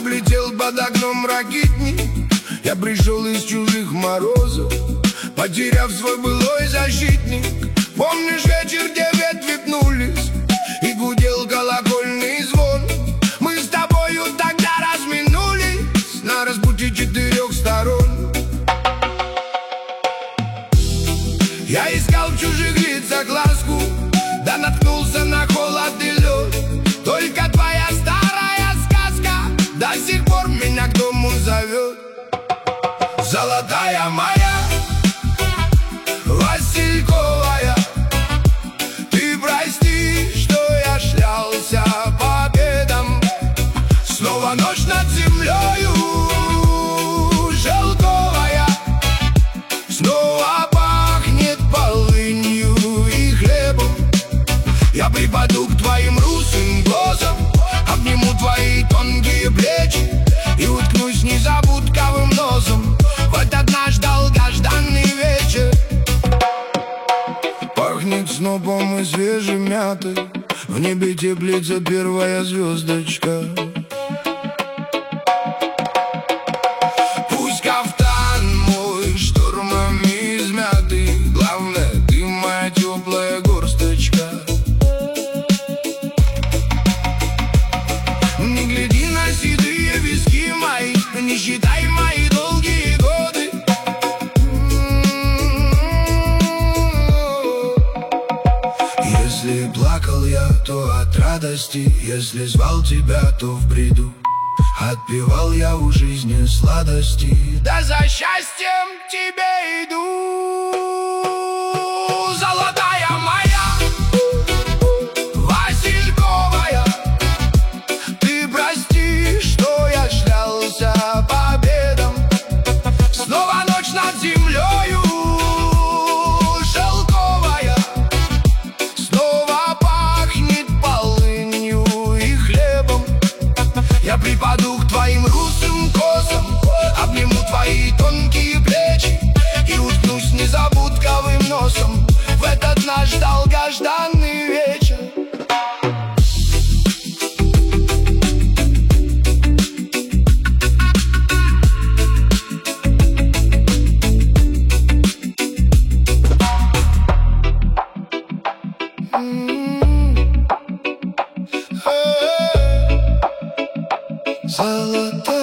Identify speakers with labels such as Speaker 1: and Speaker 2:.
Speaker 1: летел под окном ракетник. Я пришел из чужих морозов, потеряв свой былой защитник. Помнишь вечер, где ветви пнулись и гудел колокольный звон? Мы с тобою тогда разминулись на распутье 4 сторон. Я искал в чужих лицах ласку, да наткнулся на холод и лед. Только твоя старая сказка до сих пор меня к дому зовет. Золотая моя, васильковая, ты прости, что я шлялся по обедам. Снова ночь над землею шелковая, снова пахнет полынью и хлебом. Я припаду к твоим русым глазам, обниму твои тонкие плечи и уткнусь незабудковым носом в этот наш долгожданный вечер. Пахнет снопом и свежей мятой, в небе теплится первая звездочка. Пусть кафтан мой штормами измятый, главное, ты моя теплая горсточка. Не гляди на седые виски мои, не считай мои долгие годы. Если плакал я, то от радости, если звал тебя, то в бреду. Отпевал я у жизни сладости, да за счастьем к тебе иду. Золотая моя, васильковая, ты прости, что я шлялся по обедам. Снова ночь над землею шелковая, снова пахнет полынью и хлебом. Я припаду к твоим русым косам, обниму твои тонкие плечи и уткнусь незабудковым носом в этот наш долгожданный вечер. Золотая